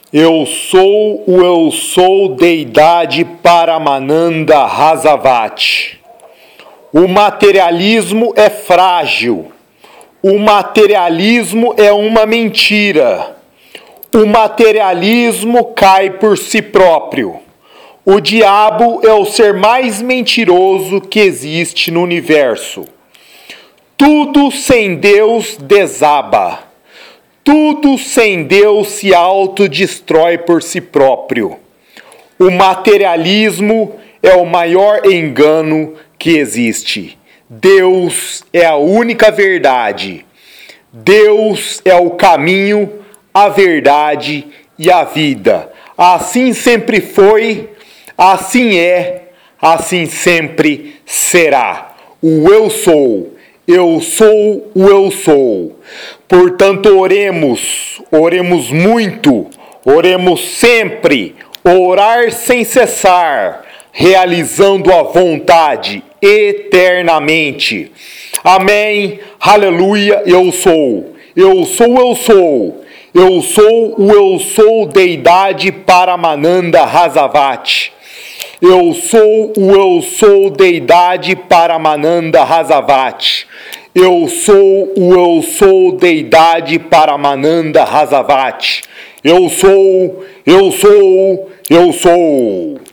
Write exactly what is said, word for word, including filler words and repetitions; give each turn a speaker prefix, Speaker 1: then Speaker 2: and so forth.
Speaker 1: Eu sou o eu sou deidade Paramananda Rasavati. O materialismo é frágil. O materialismo é uma mentira. O materialismo cai por si próprio. O diabo é o ser mais mentiroso que existe no universo. Tudo sem Deus desaba. Tudo sem Deus se autodestrói por si próprio. O materialismo é o maior engano que existe. Deus é a única verdade. Deus é o caminho, a verdade e a vida. Assim sempre foi, assim é, assim sempre será. O eu sou. Eu sou o eu sou. Portanto, oremos, oremos muito, oremos sempre, orar sem cessar, realizando a vontade eternamente. Amém, aleluia, eu sou, eu sou, eu sou, eu sou o eu sou deidade Paramananda Rasavati. Eu sou o eu sou deidade Paramananda Rasavati. Eu sou o eu sou deidade Paramananda Rasavati. Eu sou, eu sou, eu sou.